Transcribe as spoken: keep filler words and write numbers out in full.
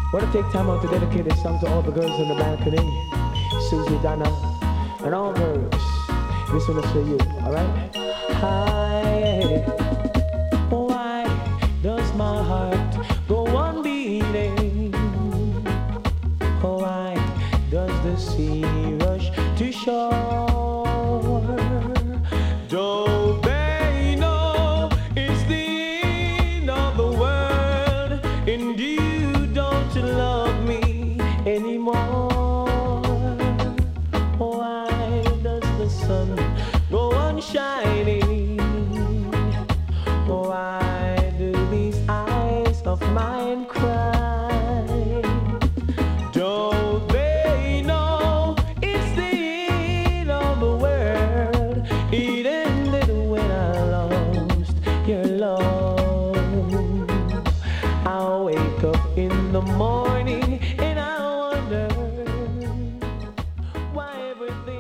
Want to take time out to dedicate this song to all the girls in the balcony, Susie, Donna, and all girls. This one is for you, alright? Hi. Why does my heart go on beating? Why does the sea rush to shore? Don't they know it's the end of the world? And you don't love me anymore. Why does the sun go on shining? Why do these eyes of mine cry? Don't they know it's the end of the world? It ended when I lost your love. I wake up in the morning and I wonder why everything